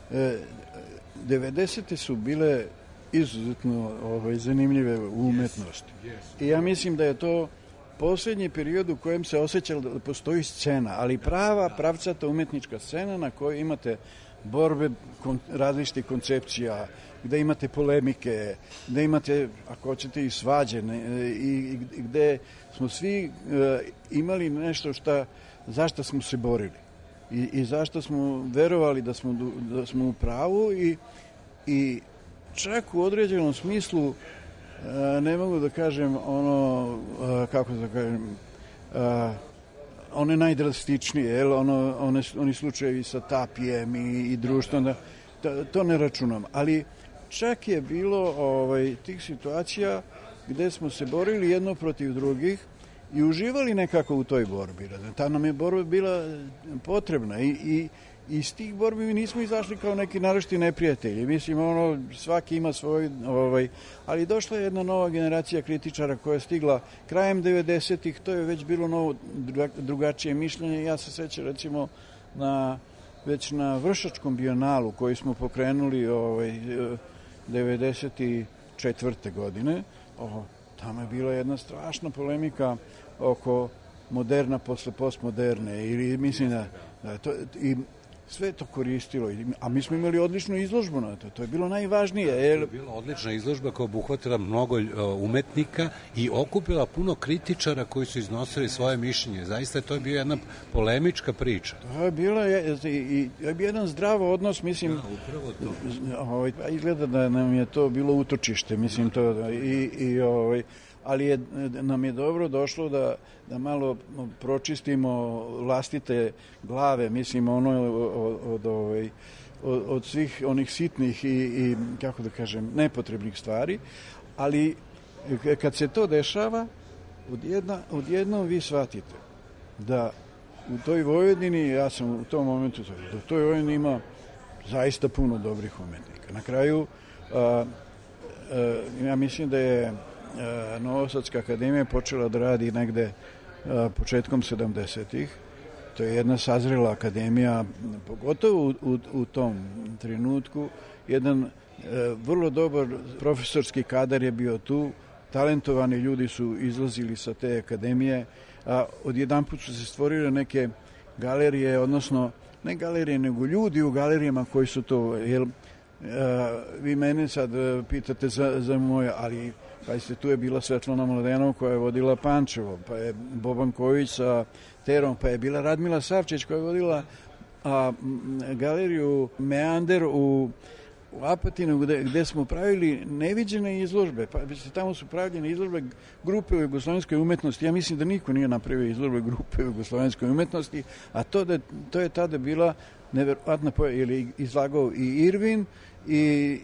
e, devedesete su bile izuzetno ovaj, zanimljive u umetnosti. I ja mislim da je to posljednji period u kojem se osjećalo da postoji scena, ali prava, pravcata umetnička scena na kojoj imate borbe kon, različitih koncepcija, gde imate polemike, gde imate, ako hoćete, i svađe, ne, i, i gde smo svi e, imali nešto šta, zašto smo se borili i, i zašto smo verovali da smo, da smo u pravu i, i čak u određenom smislu e, ne mogu da kažem ono, e, kako da kažem, e, one najdrastičnije, jel, ono, one, oni slučajevi sa Tapijem i, i društvom, da, to, to ne računam, ali čak je bilo ovaj, tih situacija gde smo se borili jedno protiv drugih i uživali nekako u toj borbi. Ta nam je borba bila potrebna i, i iz tih borbi mi nismo izašli kao neki naročiti neprijatelji. Mislim, ono, svaki ima svoj, ovaj, ali došla je jedna nova generacija kritičara koja je stigla krajem devedesetih, to je već bilo novo drugačije mišljenje. Ja se sećam, recimo, na, već na Vršačkom bijenalu koji smo pokrenuli ovaj, devedeset četvrte godine, o, tamo je bila jedna strašna polemika oko moderna posle postmoderne, ili mislim da, da to, i sve to koristilo, a mi smo imali odličnu izložbu na to, to je bilo najvažnije. Jer... To je bila odlična izložba koja obuhvatila mnogo umetnika i okupila puno kritičara koji su iznosili svoje mišljenje. Zaista to je bio jedna polemička priča. To je bilo i, i, i jedan zdrav odnos, mislim, da, upravo to. Ovaj, izgleda da nam je to bilo utočište, mislim, to, i, i ovaj, ali je, nam je dobro došlo da, da malo pročistimo vlastite glave, mislim, ono od, od, ovaj, od, od svih onih sitnih i, i, kako da kažem, nepotrebnih stvari, ali kad se to dešava, odjedna, odjednom vi shvatite da u toj Vojvodini, ja sam u tom momentu, da u toj Vojvodini ima zaista puno dobrih umetnika. Na kraju, a, a, ja mislim da je Novosadska akademija počela da radi negde a, početkom sedamdesetih. To je jedna sazrela akademija, pogotovo u, u, u tom trenutku. Jedan a, vrlo dobar profesorski kadar je bio tu, talentovani ljudi su izlazili sa te akademije, a odjedanput su se stvorile neke galerije, odnosno ne galerije, nego ljudi u galerijama koji su to, jer a, vi mene sad pitate za, za moje, ali pa ste, tu je bila Svetlana Mladenov koja je vodila Pančevo, pa je Boban Kojić sa Terom, pa je bila Radmila Savčić koja je vodila a, galeriju Meander u, u Apatinu gde, gde smo pravili neviđene izložbe, pa tamo su pravljene izložbe grupe u jugoslovenskoj umetnosti. Ja mislim da niko nije napravio izložbe grupe u jugoslovenskoj umetnosti, a to, da, to je tada bila neverovatna pojava, ili izlagao i Irvin i,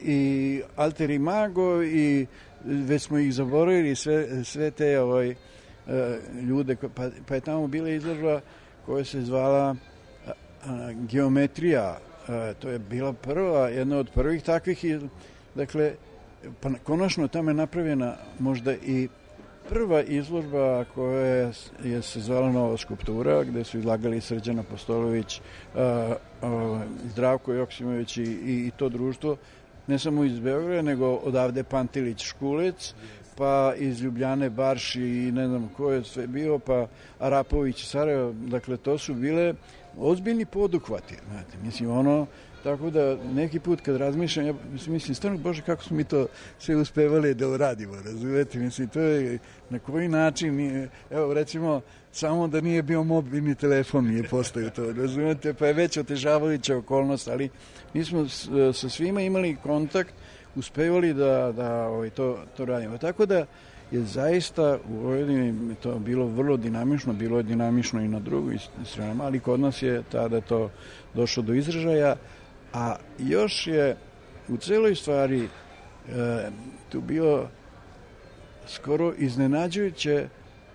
i Alter Imago i već smo ih zaboravili sve, sve te ovaj, ljude, pa, pa je tamo bila izložba koja se zvala a, a, Geometrija, a, to je bila prva, jedna od prvih takvih, dakle, pa konačno tamo je napravljena možda i prva izložba koja je, je se zvala Nova skulptura, gde su izlagali Srđan Apostolović, a, a, Zdravko Joksimović i, i to društvo, ne samo iz Beograda, nego odavde Pantilić Škulec, pa iz Ljubljane Barš i ne znam ko je sve bio, pa Arapović Sarajevo, dakle to su bile ozbiljni poduhvati, znate, mislim ono, tako da neki put kad razmišljam, ja mislim, stvarno, Bože, kako smo mi to sve uspevali da uradimo, razumete, mislim, to je, na koji način, evo, recimo, samo da nije bio mobilni telefon nije postao to, razumete, pa je već otežavajuća okolnost, ali mi smo sa svima imali kontakt, uspevali da, da ovaj, to, to radimo. Tako da je zaista u Vojvodini to bilo vrlo dinamično, bilo je dinamično i na drugoj stranama, ali kod nas je tada to došlo do izražaja, a još je u celoj stvari e, tu bio skoro iznenađujuće e,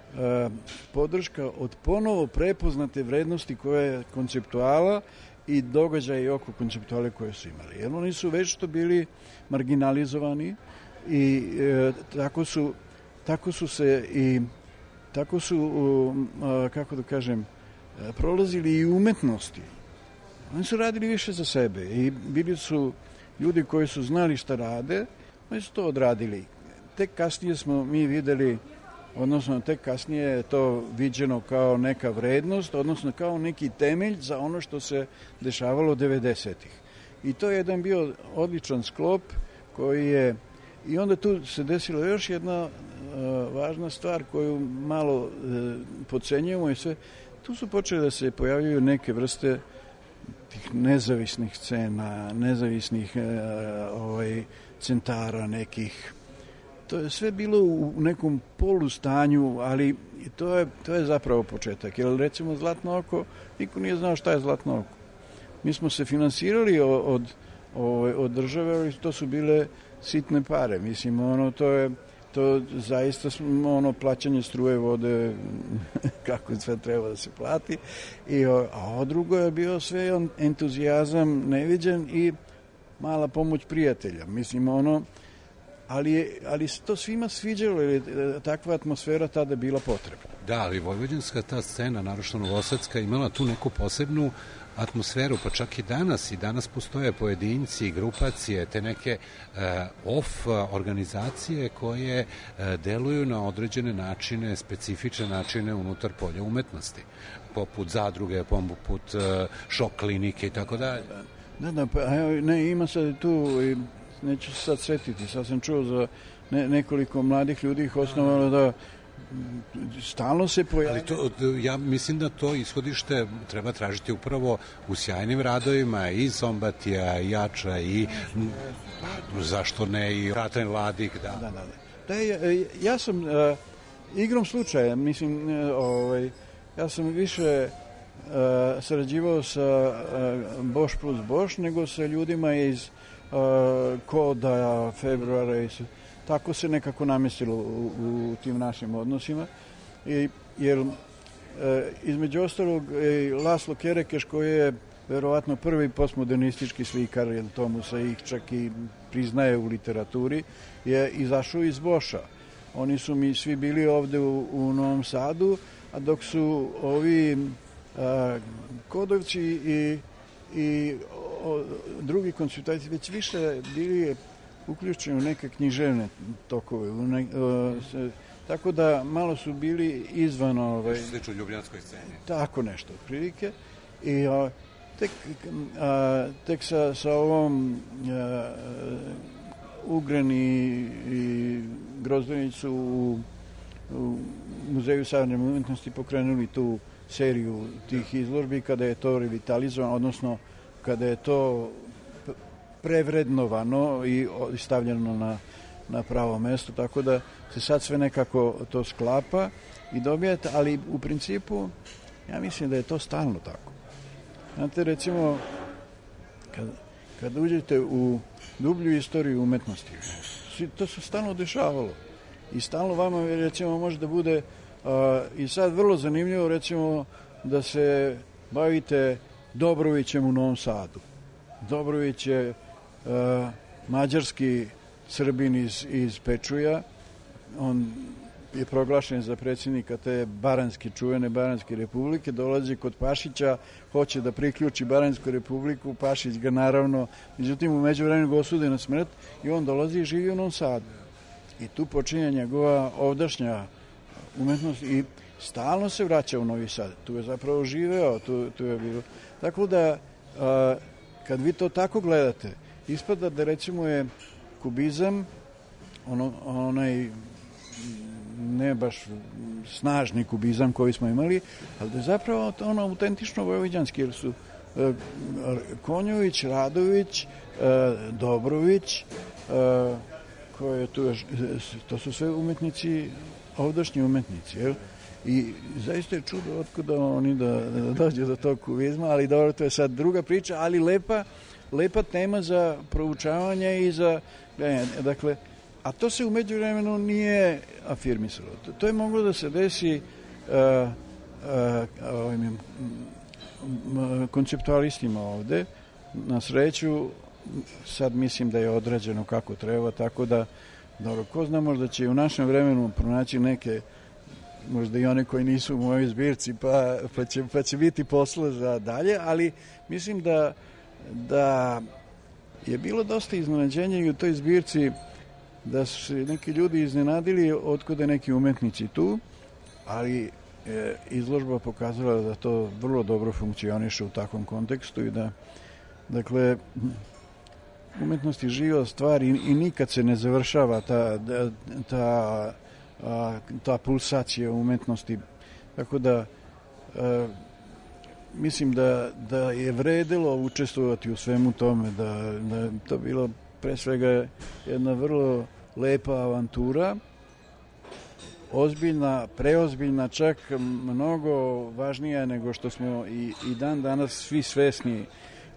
podrška od ponovo prepoznate vrednosti koje je konceptuala i događaje oko konceptuale koje su imali. Jer oni su već to bili marginalizovani i e, tako su tako su se i tako su, a, kako da kažem, prolazili i umetnosti. Oni su radili više za sebe i bili su ljudi koji su znali šta rade, oni su to odradili. Tek kasnije smo mi videli, odnosno tek kasnije je to viđeno kao neka vrednost, odnosno kao neki temelj za ono što se dešavalo devedesetih. I to je jedan bio odličan sklop koji je, i onda tu se desila još jedna uh, važna stvar koju malo uh, podcenjujemo i sve, tu su počeli da se pojavljaju neke vrste tih nezavisnih scena, nezavisnih uh, ovaj, centara nekih. To je sve bilo u nekom polustanju, ali to je, to je zapravo početak. Jer recimo Zlatno oko, niko nije znao šta je Zlatno oko. Mi smo se finansirali od, od, od države, ali to su bile sitne pare. Mislim, ono, to je to zaista ono plaćanje struje, vode, kako sve treba da se plati. I, a ovo drugo je bio sve entuzijazam neviđen i mala pomoć prijatelja. Mislim, ono, ali, je, ali se to svima sviđalo, jer je takva atmosfera tada bila potrebna. Da, ali vojvođanska ta scena, naročito novosadska, imala tu neku posebnu atmosferu, pa čak i danas. I danas postoje pojedinci, grupacije, te neke uh, off organizacije koje uh, deluju na određene načine, specifične načine unutar polja umetnosti, poput zadruge, poput uh, šok klinike i tako dalje. Da, da, pa ne, ima sad tu, neću se sad svetiti, sad sam čuo za ne, nekoliko mladih ljudi ih osnovalo da stalno se pojavlja. Ali to, ja mislim da to ishodište treba tražiti upravo u sjajnim radovima i Zombatija, i Jača, i zašto ne, i Ratan Ladik, da. Da, da, da. da ja, ja sam uh, igrom slučaja, mislim, uh, ovaj, ja sam više uh, sarađivao sa uh, Boš plus Boš nego sa ljudima iz uh, Koda, Februara i sve. Tako se nekako namestilo u, u tim našim odnosima. I, jer e, između ostalog e, Laslo Kerekeš, koji je verovatno prvi postmodernistički slikar, jer tomu se ih čak i priznaje u literaturi, je izašao iz Boša. Oni su mi svi bili ovde u, u Novom Sadu, a dok su ovi a, Kodovci i, i o, drugi konsultanti već više bili uključeni u neke književne tokove. U ne, o, se, tako da malo su bili izvan... Ovaj, slično u ljubljanskoj sceni. Tako nešto, otprilike. I o, tek, a, tek sa, sa ovom a, Ugren i, i Grozdanicu u, u Muzeju savremene umetnosti pokrenuli tu seriju tih izložbi kada je to revitalizovano, odnosno kada je to prevrednovano i stavljeno na, na pravo mesto, tako da se sad sve nekako to sklapa i dobijete, ali u principu ja mislim da je to stalno tako. Znate, recimo, kad, kad uđete u dublju istoriju umetnosti, to se stalno dešavalo i stalno vama, recimo, može da bude uh, i sad vrlo zanimljivo, recimo, da se bavite Dobrovićem u Novom Sadu. Dobrović je Uh, mađarski Srbin iz, iz Pečuja. On je proglašen za predsjednika te Baranjske, čuvene Baranjske republike, dolazi kod Pašića, hoće da priključi Baranjsku republiku, Pašić ga naravno, međutim u međuvremenu ga osude na smrt i on dolazi i živi u Novom Sadu. I tu počinje njegova ovdašnja umetnost i stalno se vraća u Novi Sad. Tu je zapravo živeo, tu, tu je bilo. Tako da, uh, kad vi to tako gledate, ispada da recimo je kubizam, ono, onaj ne baš snažni kubizam koji smo imali, ali da je zapravo to ono autentično vojvođanski, jer su e, Konjović, Radović, e, Dobrović, e, koje tu, to su sve umetnici, ovdašnji umetnici, jel? I zaista je čudo otkuda oni da, da dođu do tog kubizma, ali dobro, to je sad druga priča, ali lepa lepa tema za proučavanje i za gledanje. Dakle, a to se u međuvremenu nije afirmisalo. To, to je moglo da se desi uh, uh, ovim um, konceptualistima ovde. Na sreću, sad mislim da je odrađeno kako treba, tako da, dobro, ko zna, možda će u našem vremenu pronaći neke možda i one koji nisu u mojoj zbirci, pa, pa, će, pa će biti posla za dalje, ali mislim da, da je bilo dosta iznenađenja i u toj zbirci, da su se neki ljudi iznenadili otkuda neki umetnici tu, ali e, izložba pokazala da to vrlo dobro funkcioniše u takvom kontekstu i da, dakle, umetnost je živa stvar i, i nikad se ne završava ta, ta, ta, ta pulsacija umetnosti. Tako da a, mislim da, da je vredilo učestvovati u svemu tome, da, da je to bilo pre svega jedna vrlo lepa avantura, ozbiljna, preozbiljna, čak mnogo važnija nego što smo i, i dan danas svi svesni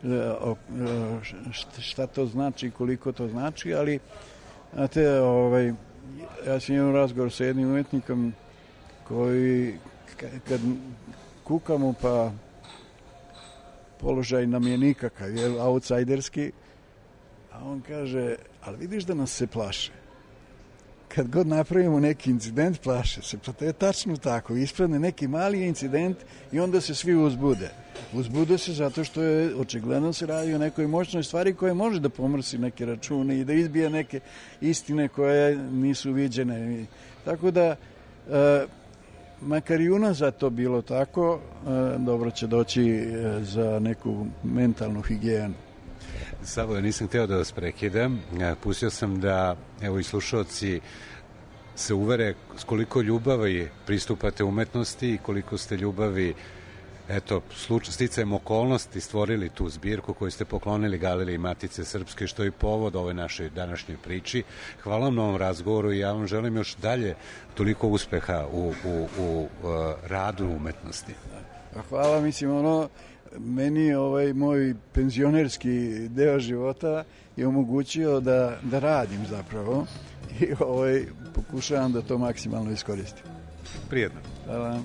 šta to znači, koliko to znači, ali znate, ovaj, ja sam imao razgovor sa jednim umetnikom koji kad kukamo pa položaj nam je nikakav, je outsiderski, a on kaže, ali vidiš da nas se plaše. Kad god napravimo neki incident, plaše se. Pa to je tačno tako. Ispadne neki mali incident i onda se svi uzbude. Uzbude se zato što je očigledno se radi o nekoj moćnoj stvari koja može da pomrsi neke račune i da izbije neke istine koje nisu viđene. Tako da, e, makar i unazad to bilo tako, e, dobro će doći e, za neku mentalnu higijenu. Savo, ja nisam hteo da vas prekidam. Pustio sam da, evo, i slušalci se uvere s koliko ljubavi pristupate umetnosti i koliko ste ljubavi, eto, sticajem okolnosti stvorili tu zbirku koju ste poklonili Galeriji Matice Srpske, što je povod ovoj našoj današnjoj priči. Hvala vam na ovom razgovoru i ja vam želim još dalje toliko uspeha u, u, u, u radu umetnosti. Hvala, mislim, ono, meni ovaj moj penzionerski deo života je omogućio da, da radim zapravo i ovaj, pokušavam da to maksimalno iskoristim. Prijetno. Hvala.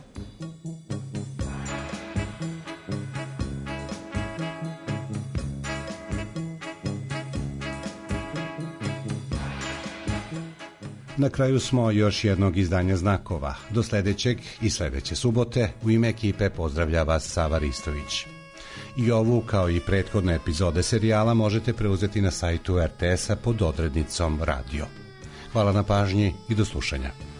Na kraju smo još jednog izdanja Znakova. Do sledećeg i sledeće subote u ime ekipe pozdravlja vas Sava Ristović. I ovu, kao i prethodne epizode serijala, možete preuzeti na sajtu er te es a pod odrednicom radio. Hvala na pažnji i do slušanja.